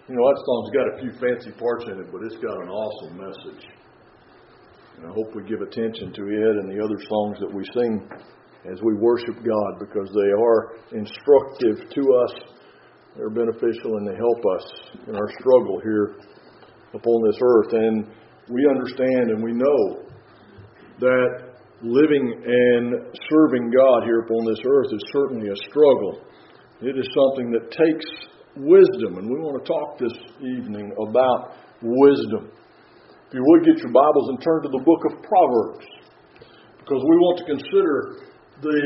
You know, that song's got a few fancy parts in it, but it's got an awesome message. And I hope we give attention to it and the other songs that we sing as we worship God, because they are instructive to us, they're beneficial, and they help us in our struggle here upon this earth. And we understand and we know that living and serving God here upon this earth is certainly a struggle. It is something that takes wisdom, and we want to talk this evening about wisdom. If you would, get your Bibles and turn to the book of Proverbs, because we want to consider the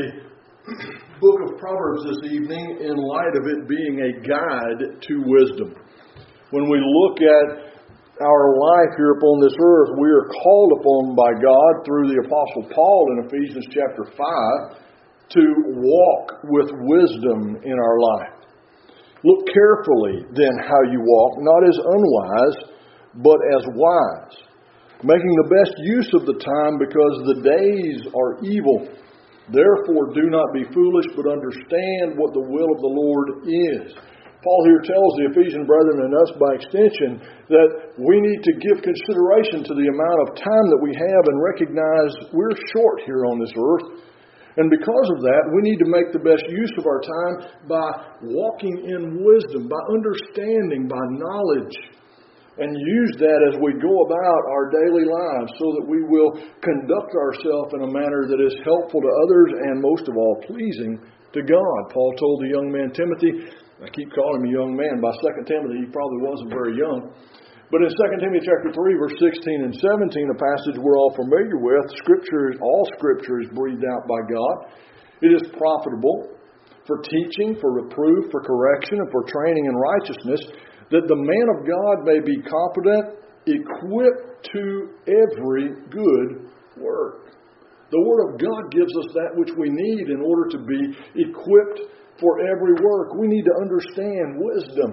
book of Proverbs this evening in light of it being a guide to wisdom. When we look at our life here upon this earth, we are called upon by God through the Apostle Paul in Ephesians chapter 5 to walk with wisdom in our life. Look carefully then how you walk, not as unwise, but as wise, making the best use of the time, because the days are evil. Therefore do not be foolish, but understand what the will of the Lord is. Paul here tells the Ephesian brethren and us by extension that we need to give consideration to the amount of time that we have and recognize we're short here on this earth. And because of that, we need to make the best use of our time by walking in wisdom, by understanding, by knowledge, and use that as we go about our daily lives so that we will conduct ourselves in a manner that is helpful to others and most of all pleasing to God. Paul told the young man Timothy, I keep calling him a young man, by 2 Timothy he probably wasn't very young, but in 2 Timothy chapter 3 verse 16 and 17, a passage we're all familiar with, all Scripture is breathed out by God. It is profitable for teaching, for reproof, for correction, and for training in righteousness, that the man of God may be competent, equipped to every good work. The Word of God gives us that which we need in order to be equipped for every work. We need to understand wisdom.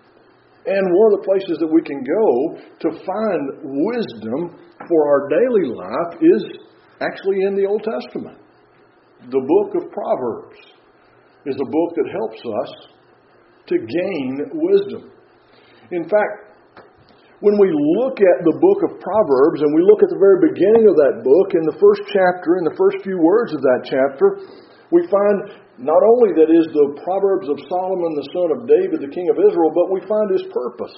And one of the places that we can go to find wisdom for our daily life is actually in the Old Testament. The book of Proverbs is a book that helps us to gain wisdom. In fact, when we look at the book of Proverbs and we look at the very beginning of that book, in the first chapter, in the first few words of that chapter, we find not only that is the Proverbs of Solomon, the son of David, the king of Israel, but we find his purpose: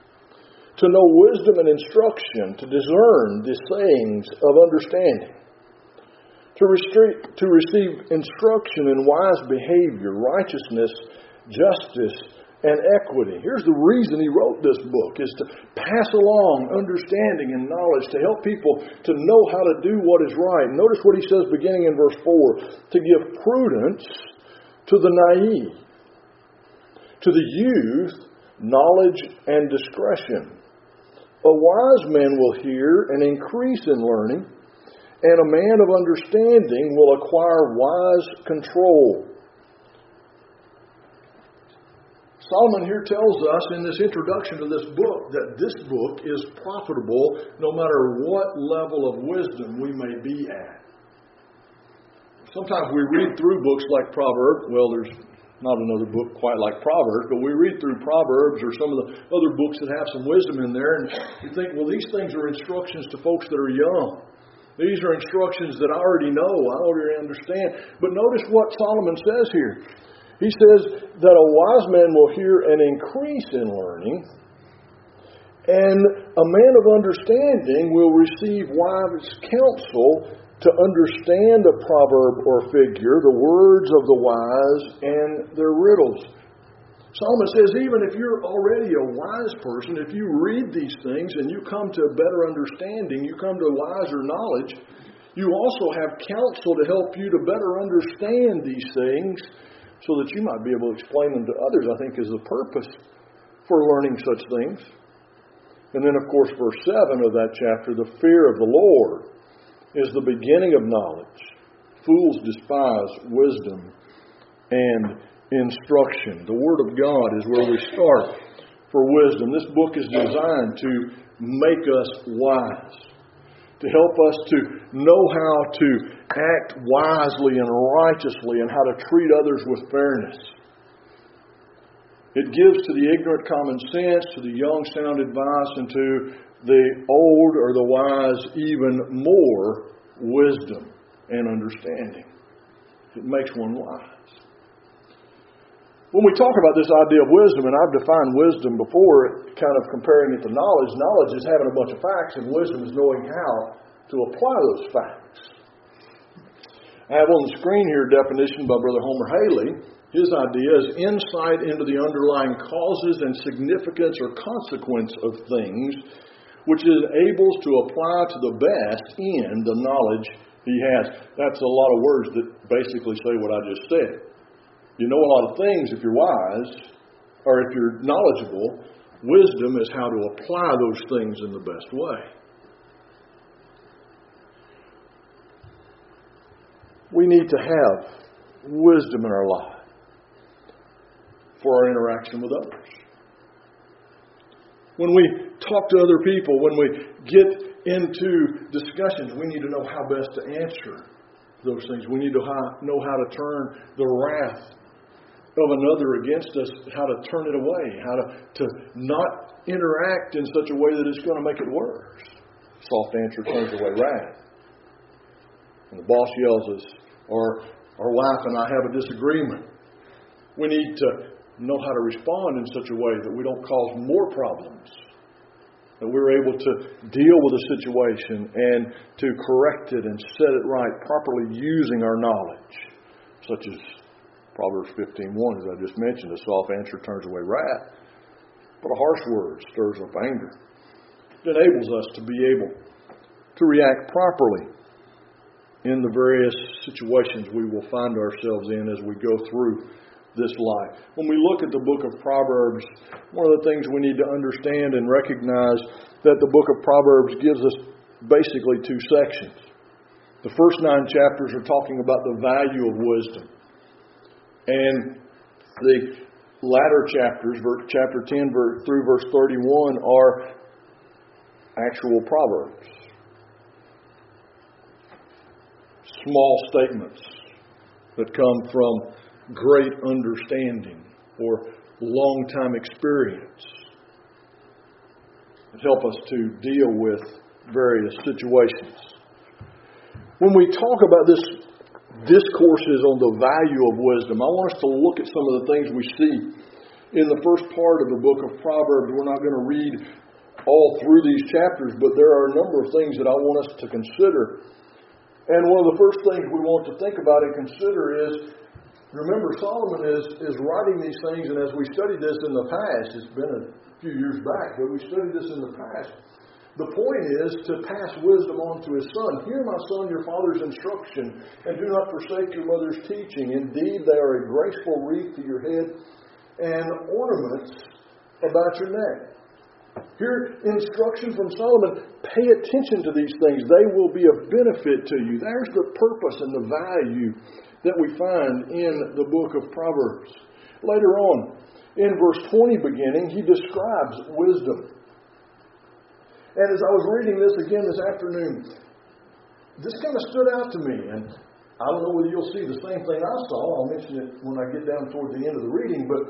to know wisdom and instruction, to discern the sayings of understanding, to receive instruction in wise behavior, righteousness, justice, and equity. Here's the reason he wrote this book, is to pass along understanding and knowledge, to help people to know how to do what is right. Notice what he says beginning in verse 4, to give prudence to the naive, to the youth knowledge and discretion. A wise man will hear and increase in learning, and a man of understanding will acquire wise control. Solomon here tells us in this introduction to this book that this book is profitable no matter what level of wisdom we may be at. Sometimes we read through books like Proverbs. Well, there's not another book quite like Proverbs, but we read through Proverbs or some of the other books that have some wisdom in there, and you think, well, these things are instructions to folks that are young. These are instructions that I already know, I already understand. But notice what Solomon says here. He says that a wise man will hear and increase in learning, and a man of understanding will receive wise counsel to understand a proverb or figure, the words of the wise and their riddles. Solomon says even if you're already a wise person, if you read these things and you come to a better understanding, you come to wiser knowledge, you also have counsel to help you to better understand these things, so that you might be able to explain them to others, I think is the purpose for learning such things. And then, of course, verse 7 of that chapter, the fear of the Lord is the beginning of knowledge. Fools despise wisdom and instruction. The Word of God is where we start for wisdom. This book is designed to make us wise, to help us to know how to act wisely and righteously and how to treat others with fairness. It gives to the ignorant common sense, to the young sound advice, and to the old or the wise even more wisdom and understanding. It makes one wise. When we talk about this idea of wisdom, and I've defined wisdom before, kind of comparing it to knowledge. Knowledge is having a bunch of facts, and wisdom is knowing how to apply those facts. I have on the screen here a definition by Brother Homer Haley. His idea is insight into the underlying causes and significance or consequence of things, which enables to apply to the best in the knowledge he has. That's a lot of words that basically say what I just said. You know a lot of things if you're wise, or if you're knowledgeable. Wisdom is how to apply those things in the best way. We need to have wisdom in our life for our interaction with others. When we talk to other people, when we get into discussions, we need to know how best to answer those things. We need to know how to turn the wrath of another against us, how to turn it away, how to not interact in such a way that it's going to make it worse. Soft answer turns away wrath. When the boss yells us, or our wife and I have a disagreement, we need to know how to respond in such a way that we don't cause more problems, that we're able to deal with a situation and to correct it and set it right, properly using our knowledge, such as Proverbs 15:1, as I just mentioned. A soft answer turns away wrath, but a harsh word stirs up anger. It enables us to be able to react properly in the various situations we will find ourselves in as we go through this life. When we look at the book of Proverbs, one of the things we need to understand and recognize that the book of Proverbs gives us basically two sections. The first 9 chapters are talking about the value of wisdom. And the latter chapters, chapter 10 through verse 31, are actual proverbs. Small statements that come from great understanding or long-time experience that help us to deal with various situations. When we talk about this discourses on the value of wisdom, I want us to look at some of the things we see in the first part of the book of Proverbs. We're not going to read all through these chapters, but there are a number of things that I want us to consider. And one of the first things we want to think about and consider is, remember, Solomon is writing these things, and as we studied this in the past, it's been a few years back, but we studied this in the past. The point is to pass wisdom on to his son. Hear, my son, your father's instruction, and do not forsake your mother's teaching. Indeed, they are a graceful wreath to your head and ornaments about your neck. Hear instruction from Solomon. Pay attention to these things. They will be of benefit to you. There's the purpose and the value that we find in the book of Proverbs. Later on, in verse 20 beginning, he describes wisdom. And as I was reading this again this afternoon, this kind of stood out to me. And I don't know whether you'll see the same thing I saw. I'll mention it when I get down toward the end of the reading. But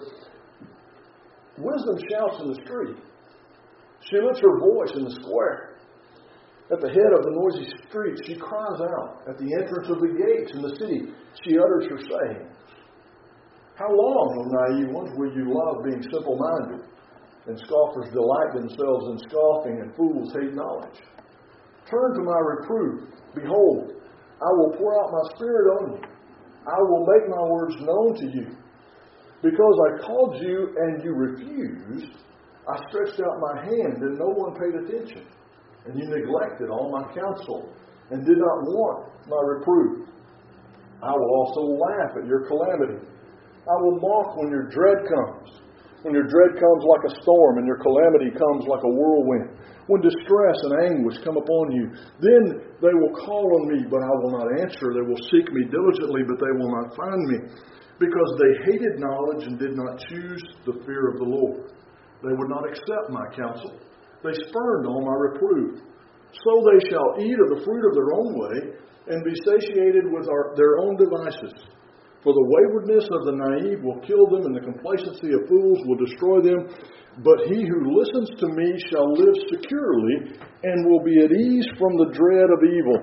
wisdom shouts in the street. She lifts her voice in the square. At the head of the noisy street, she cries out. At the entrance of the gates in the city, she utters her sayings. How long, O naive ones, will you love being simple-minded? And scoffers delight themselves in scoffing, and fools hate knowledge. Turn to my reproof. Behold, I will pour out my spirit on you. I will make my words known to you. Because I called you and you refused, I stretched out my hand and no one paid attention. And you neglected all my counsel and did not want my reproof. I will also laugh at your calamity. I will mock when your dread comes. When your dread comes like a storm and your calamity comes like a whirlwind. When distress and anguish come upon you, then they will call on me, but I will not answer. They will seek me diligently, but they will not find me. Because they hated knowledge and did not choose the fear of the Lord. They would not accept my counsel. They spurned all my reproof. So they shall eat of the fruit of their own way and be satiated with their own devices. For the waywardness of the naive will kill them, and the complacency of fools will destroy them. But he who listens to me shall live securely and will be at ease from the dread of evil.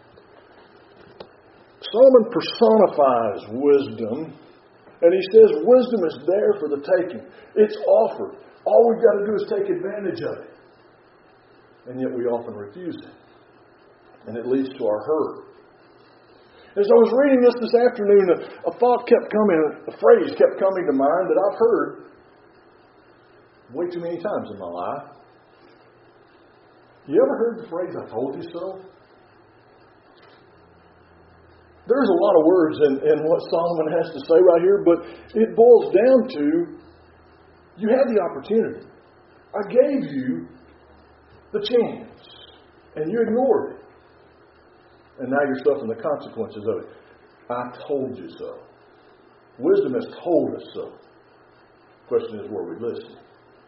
Solomon personifies wisdom, and he says wisdom is there for the taking. It's offered. All we've got to do is take advantage of it. And yet we often refuse it. And it leads to our hurt. As I was reading this afternoon, a phrase kept coming to mind that I've heard way too many times in my life. You ever heard the phrase, "I told you so"? There's a lot of words in what Solomon has to say right here, but it boils down to, you had the opportunity. I gave you the chance, and you ignored it. And now you're suffering the consequences of it. I told you so. Wisdom has told us so. The question is, were we listening?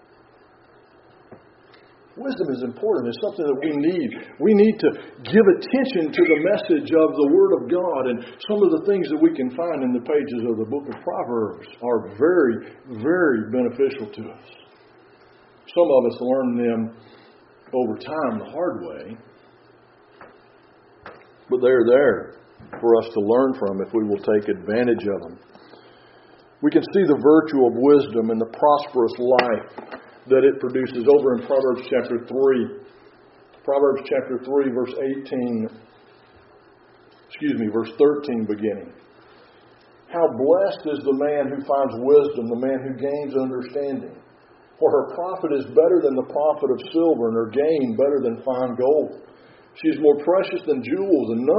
Wisdom is important. It's something that we need. We need to give attention to the message of the Word of God. And some of the things that we can find in the pages of the book of Proverbs are very, very beneficial to us. Some of us learn them over time the hard way. But they're there for us to learn from if we will take advantage of them. We can see the virtue of wisdom and the prosperous life that it produces over in Proverbs chapter 3. Proverbs chapter 3, verse 13 beginning. How blessed is the man who finds wisdom, the man who gains understanding. For her profit is better than the profit of silver, and her gain better than fine gold. She is more precious than jewels, and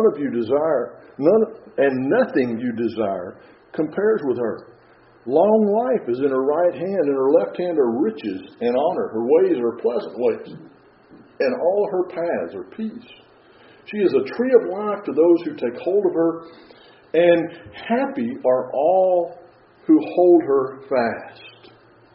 nothing you desire compares with her. Long life is in her right hand, and her left hand are riches and honor. Her ways are pleasant ways, and all her paths are peace. She is a tree of life to those who take hold of her, and happy are all who hold her fast.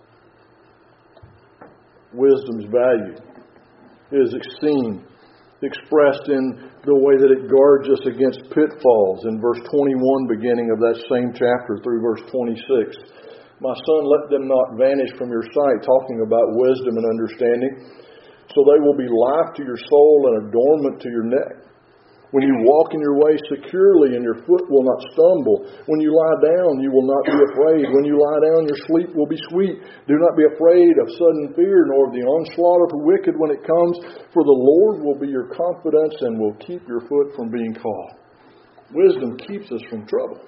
Wisdom's value is seen, expressed in the way that it guards us against pitfalls in verse 21 beginning of that same chapter through verse 26. My son, let them not vanish from your sight, talking about wisdom and understanding, so they will be life to your soul and adornment to your neck. When you walk in your way securely and your foot will not stumble. When you lie down, you will not be afraid. When you lie down, your sleep will be sweet. Do not be afraid of sudden fear, nor of the onslaught of the wicked when it comes. For the Lord will be your confidence and will keep your foot from being caught. Wisdom keeps us from trouble.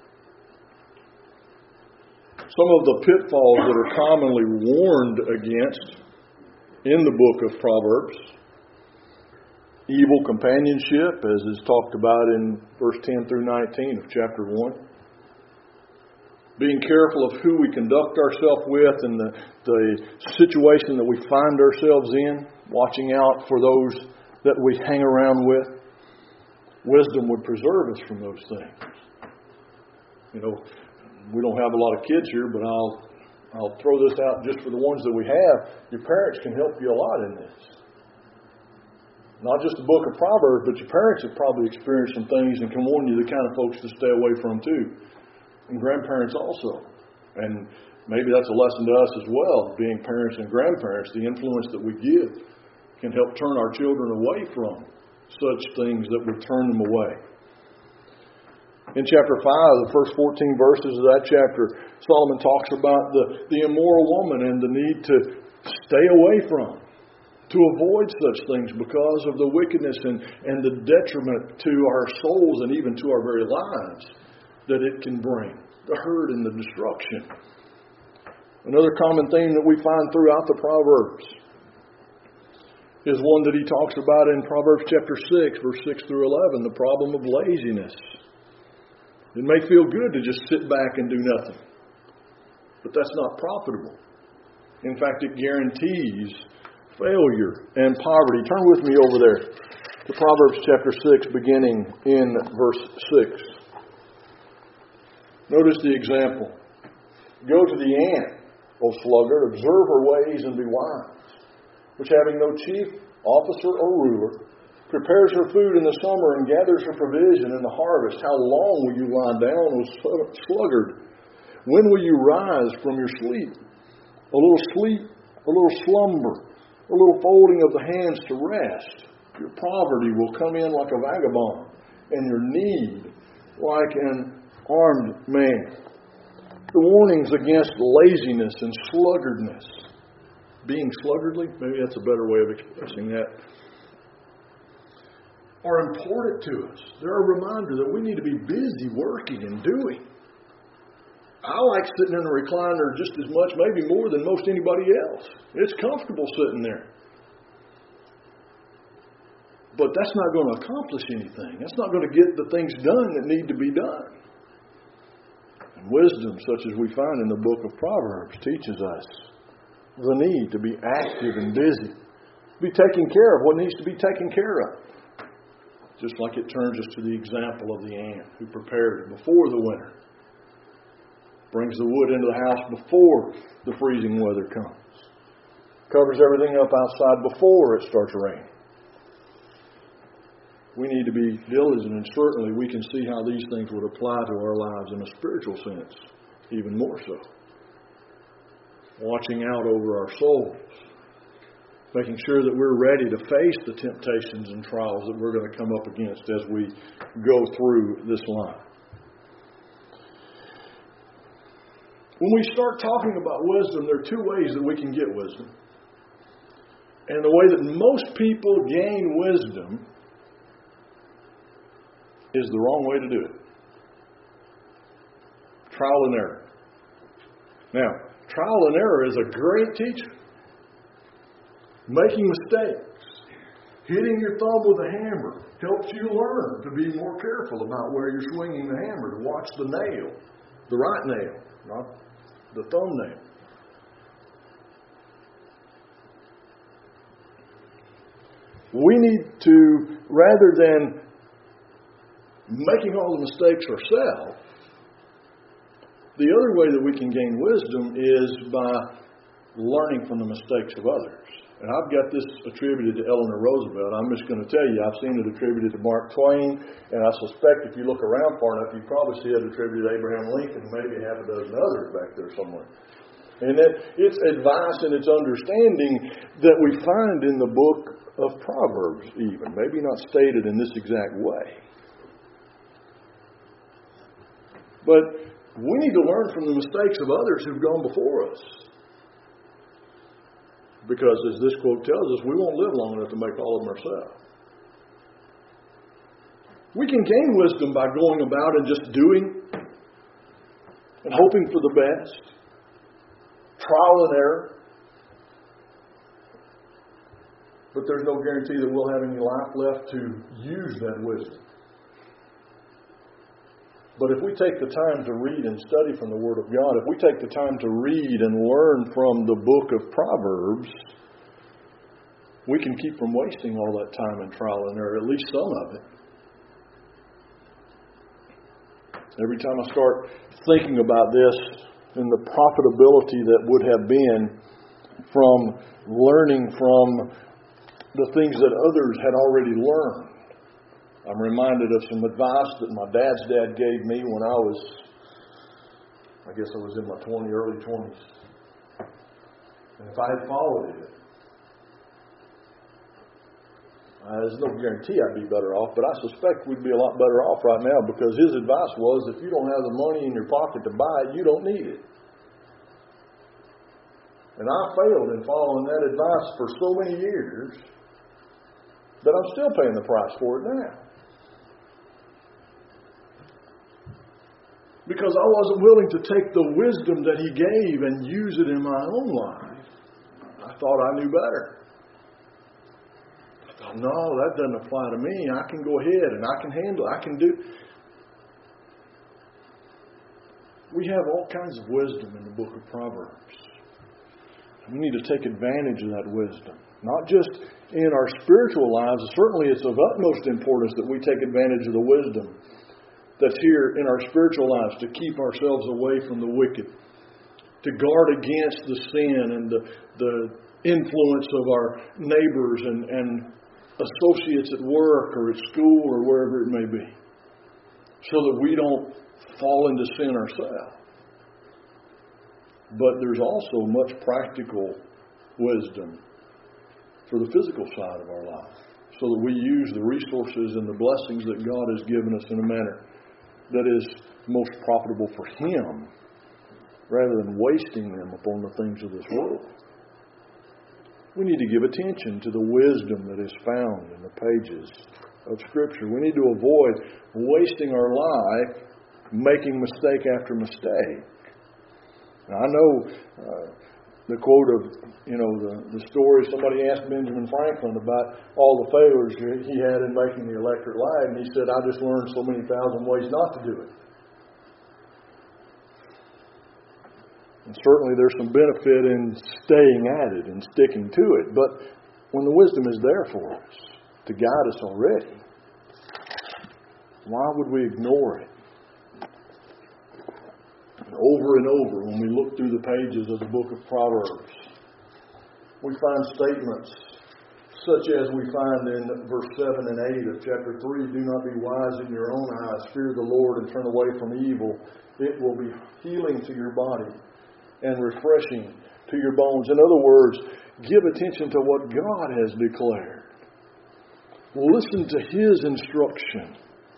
Some of the pitfalls that are commonly warned against in the book of Proverbs. Evil companionship, as is talked about in verse 10 through 19 of chapter 1. Being careful of who we conduct ourselves with and the situation that we find ourselves in. Watching out for those that we hang around with. Wisdom would preserve us from those things. You know, we don't have a lot of kids here, but I'll throw this out just for the ones that we have. Your parents can help you a lot in this. Not just the book of Proverbs, but your parents have probably experienced some things and can warn you the kind of folks to stay away from too. And grandparents also. And maybe that's a lesson to us as well, being parents and grandparents. The influence that we give can help turn our children away from such things that would turn them away. In chapter 5, the first 14 verses of that chapter, Solomon talks about the immoral woman and the need to stay away from. To avoid such things because of the wickedness and the detriment to our souls and even to our very lives that it can bring. The hurt and the destruction. Another common theme that we find throughout the Proverbs is one that he talks about in Proverbs chapter 6, verse 6 through 11, the problem of laziness. It may feel good to just sit back and do nothing, but that's not profitable. In fact, it guarantees failure and poverty. Turn with me over there to Proverbs chapter 6, beginning in verse 6. Notice the example. Go to the ant, O sluggard, observe her ways and be wise, which having no chief, officer, or ruler, prepares her food in the summer and gathers her provision in the harvest. How long will you lie down, O sluggard? When will you rise from your sleep? A little sleep, a little slumber, a little folding of the hands to rest. Your poverty will come in like a vagabond, and your need like an armed man. The warnings against laziness and sluggardness. Being sluggardly, maybe that's a better way of expressing that, are important to us. They're a reminder that we need to be busy working and doing. I like sitting in a recliner just as much, maybe more than most anybody else. It's comfortable sitting there. But that's not going to accomplish anything. That's not going to get the things done that need to be done. And wisdom, such as we find in the book of Proverbs, teaches us the need to be active and busy. Be taking care of what needs to be taken care of. Just like it turns us to the example of the ant who prepared before the winter. Brings the wood into the house before the freezing weather comes. Covers everything up outside before it starts raining. We need to be diligent, and certainly we can see how these things would apply to our lives in a spiritual sense, even more so. Watching out over our souls. Making sure that we're ready to face the temptations and trials that we're going to come up against as we go through this line. When we start talking about wisdom, there are two ways that we can get wisdom. And the way that most people gain wisdom is the wrong way to do it. Trial and error. Now, trial and error is a great teacher. Making mistakes, hitting your thumb with a hammer helps you learn to be more careful about where you're swinging the hammer, to watch the nail, the right nail, not the thumbnail. We need to, rather than making all the mistakes ourselves, the other way that we can gain wisdom is by learning from the mistakes of others. And I've got this attributed to Eleanor Roosevelt. I'm just going to tell you, I've seen it attributed to Mark Twain, and I suspect if you look around far enough, you probably see it attributed to Abraham Lincoln, maybe half a dozen others back there somewhere. And it's advice and it's understanding that we find in the book of Proverbs even, maybe not stated in this exact way. But we need to learn from the mistakes of others who've gone before us. Because as this quote tells us, we won't live long enough to make all of them ourselves. We can gain wisdom by going about and just doing and hoping for the best. Trial and error. But there's no guarantee that we'll have any life left to use that wisdom. But if we take the time to read and study from the Word of God, if we take the time to read and learn from the book of Proverbs, we can keep from wasting all that time in trial and error, at least some of it. Every time I start thinking about this and the profitability that would have been from learning from the things that others had already learned, I'm reminded of some advice that my dad's dad gave me when I was in my early 20s. And if I had followed it, there's no guarantee I'd be better off, but I suspect we'd be a lot better off right now, because his advice was, if you don't have the money in your pocket to buy it, you don't need it. And I failed in following that advice for so many years that I'm still paying the price for it now. Because I wasn't willing to take the wisdom that he gave and use it in my own life. I thought I knew better. I thought, no, that doesn't apply to me. I can go ahead and I can handle it. I can do. We have all kinds of wisdom in the book of Proverbs. We need to take advantage of that wisdom. Not just in our spiritual lives. Certainly it's of utmost importance that we take advantage of the wisdom that's here in our spiritual lives, to keep ourselves away from the wicked, to guard against the sin and the influence of our neighbors and associates at work or at school or wherever it may be, so that we don't fall into sin ourselves. But there's also much practical wisdom for the physical side of our life, so that we use the resources and the blessings that God has given us in a manner that is most profitable for Him, rather than wasting them upon the things of this world. We need to give attention to the wisdom that is found in the pages of Scripture. We need to avoid wasting our life making mistake after mistake. Now, I know the quote of, the story, somebody asked Benjamin Franklin about all the failures he had in making the electric light, and he said, I just learned so many thousand ways not to do it. And certainly there's some benefit in staying at it and sticking to it. But when the wisdom is there for us, to guide us already, why would we ignore it? And over and over, when we look through the pages of the book of Proverbs, we find statements such as we find in verse 7 and 8 of chapter 3, do not be wise in your own eyes, fear the Lord and turn away from evil. It will be healing to your body and refreshing to your bones. In other words, give attention to what God has declared. Listen to His instruction.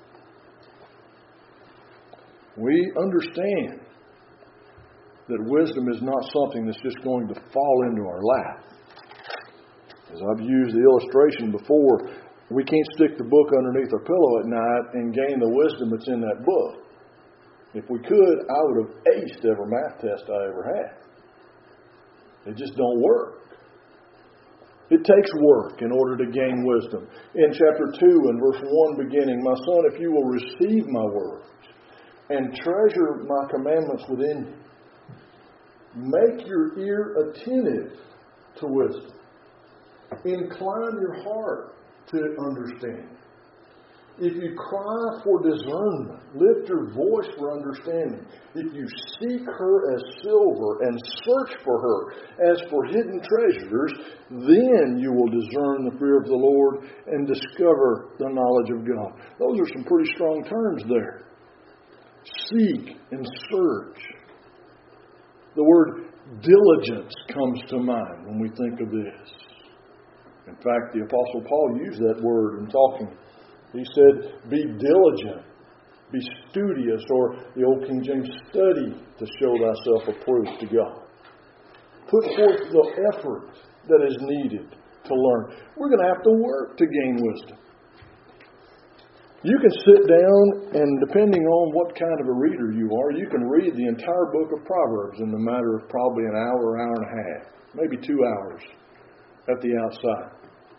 We understand that wisdom is not something that's just going to fall into our lap. As I've used the illustration before, we can't stick the book underneath our pillow at night and gain the wisdom that's in that book. If we could, I would have aced every math test I ever had. It just don't work. It takes work in order to gain wisdom. In chapter 2 and verse 1 beginning, my son, if you will receive my words and treasure my commandments within you, make your ear attentive to wisdom. Incline your heart to understanding. If you cry for discernment, lift your voice for understanding. If you seek her as silver and search for her as for hidden treasures, then you will discern the fear of the Lord and discover the knowledge of God. Those are some pretty strong terms there. Seek and search. The word diligence comes to mind when we think of this. In fact, the Apostle Paul used that word in talking. He said, be diligent, be studious, or the Old King James, study to show thyself approved to God. Put forth the effort that is needed to learn. We're going to have to work to gain wisdom. You can sit down and, depending on what kind of a reader you are, you can read the entire book of Proverbs in the matter of probably an hour, hour and a half, maybe 2 hours at the outside.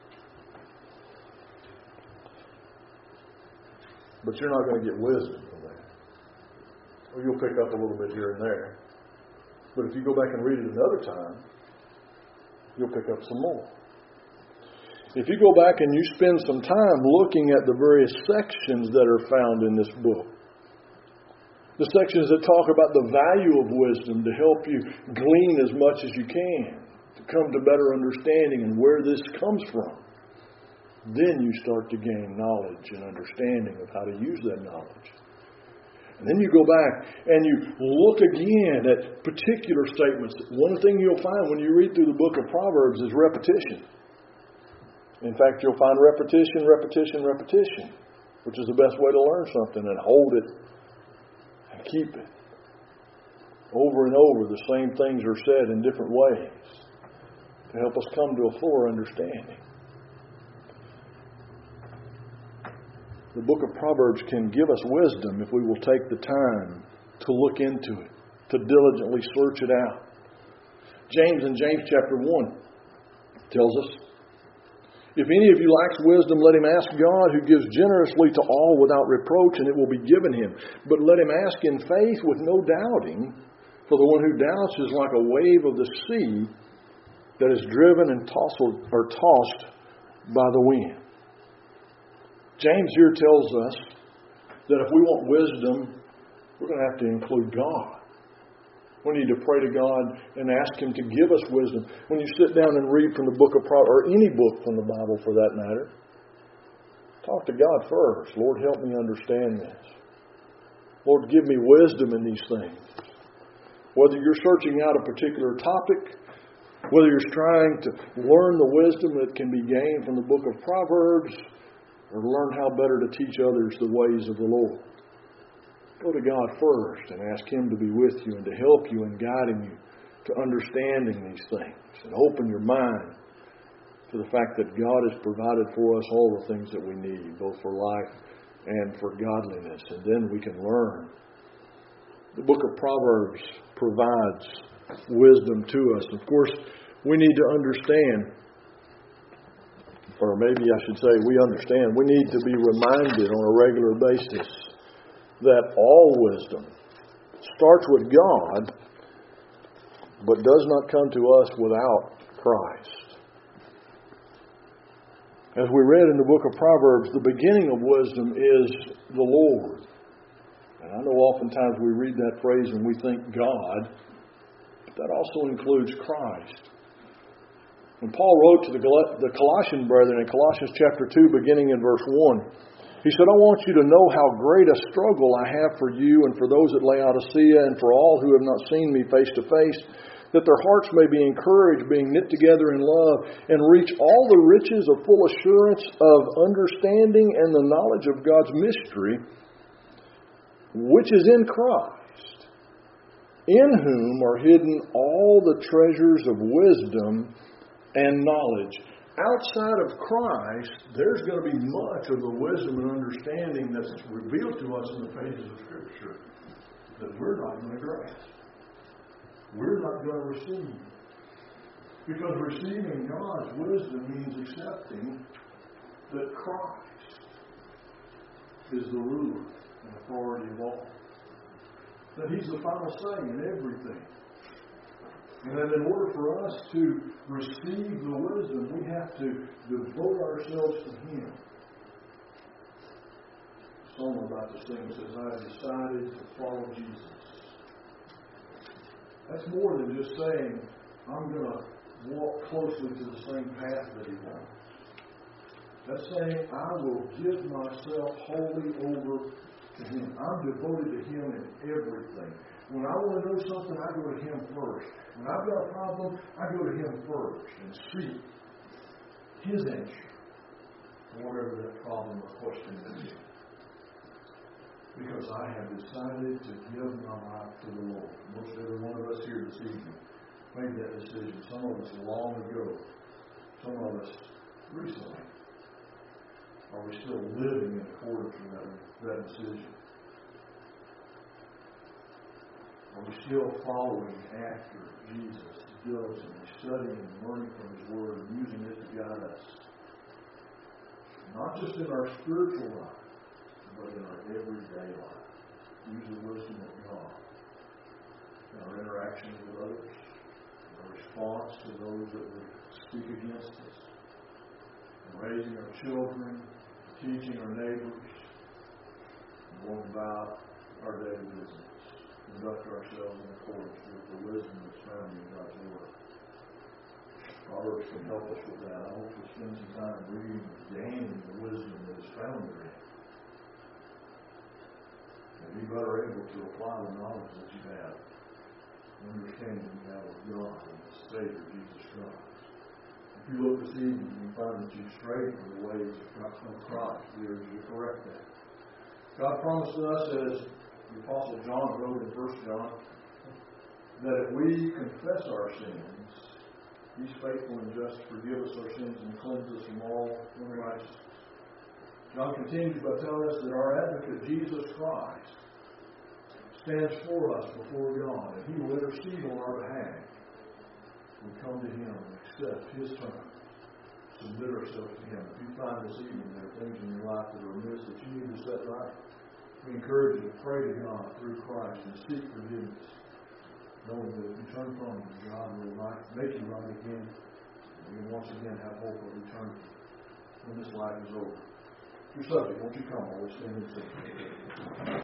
But you're not going to get wisdom from that. Or you'll pick up a little bit here and there. But if you go back and read it another time, you'll pick up some more. If you go back and you spend some time looking at the various sections that are found in this book, the sections that talk about the value of wisdom to help you glean as much as you can, to come to better understanding and where this comes from, then you start to gain knowledge and understanding of how to use that knowledge. And then you go back and you look again at particular statements. One thing you'll find when you read through the book of Proverbs is repetition. In fact, you'll find repetition, which is the best way to learn something, and hold it and keep it. Over and over, the same things are said in different ways to help us come to a fuller understanding. The book of Proverbs can give us wisdom if we will take the time to look into it, to diligently search it out. James in James chapter 1 tells us, if any of you lacks wisdom, let him ask God, who gives generously to all without reproach, and it will be given him. But let him ask in faith with no doubting, for the one who doubts is like a wave of the sea that is driven and tossed by the wind. James here tells us that if we want wisdom, we're going to have to include God. We need to pray to God and ask Him to give us wisdom. When you sit down and read from the book of Proverbs, or any book from the Bible for that matter, Talk to God first. Lord, help me understand this. Lord, give me wisdom in these things. Whether you're searching out a particular topic, whether you're trying to learn the wisdom that can be gained from the book of Proverbs, or learn how better to teach others the ways of the Lord, go to God first and ask Him to be with you and to help you in guiding you to understanding these things. And open your mind to the fact that God has provided for us all the things that we need, both for life and for godliness. And then we can learn. The book of Proverbs provides wisdom to us. Of course, we need to understand, or maybe I should say we understand, we need to be reminded on a regular basis that all wisdom starts with God, but does not come to us without Christ. As we read in the book of Proverbs, the beginning of wisdom is the Lord. And I know oftentimes we read that phrase and we think God, but that also includes Christ. When Paul wrote to the Colossian brethren in Colossians chapter 2, beginning in verse 1, he said, I want you to know how great a struggle I have for you and for those at Laodicea and for all who have not seen me face to face, that their hearts may be encouraged, being knit together in love, and reach all the riches of full assurance of understanding and the knowledge of God's mystery, which is in Christ, in whom are hidden all the treasures of wisdom and knowledge. Outside of Christ, there's going to be much of the wisdom and understanding that's revealed to us in the pages of Scripture that we're not going to grasp. We're not going to receive. Because receiving God's wisdom means accepting that Christ is the ruler and authority of all. That He's the final say in everything. And that in order for us to receive the wisdom, we have to devote ourselves to Him. The song about this thing says, I have decided to follow Jesus. That's more than just saying, I'm going to walk closely to the same path that He walks. That's saying, I will give myself wholly over to Him. I'm devoted to Him in everything. When I want to know something, I go to Him first. When I've got a problem, I go to Him first and seek His answer to whatever that problem or question is. Because I have decided to give my life to the Lord. Most every one of us here this evening made that decision. Some of us long ago. Some of us recently. Are we still living in accordance with that decision? Are we still following after Jesus diligently, studying and learning from His Word and using it to guide us? Not just in our spiritual life, but in our everyday life. Use the wisdom of God in our interactions with others, in our response to those that would speak against us, in raising our children, teaching our neighbors, and going about our daily business. Conduct ourselves in accordance with the wisdom that's found in God's Word. Proverbs can help us with that. I hope we'll spend some time reading and gaining the wisdom that is found therein. And be better able to apply the knowledge that you have, understanding you have of God and the Savior, Jesus Christ. If you look this evening, you find that you've strayed from the ways of Christ. We urge you to correct that. God promised us, as the Apostle John wrote in 1 John, that if we confess our sins, He's faithful and just to forgive us our sins and cleanse us from all unrighteousness. John continues by telling us that our advocate, Jesus Christ, stands for us before God, and He will intercede on our behalf. We come to Him and accept His terms, submit ourselves to Him. If you find this evening there are things in your life that are amiss that you need to set right, we encourage you to pray to God through Christ and seek forgiveness, knowing that if you turn from Him, God will make you right again, and you once again have hope of eternity when this life is over. If you're subject, won't you come? Always stand and sing.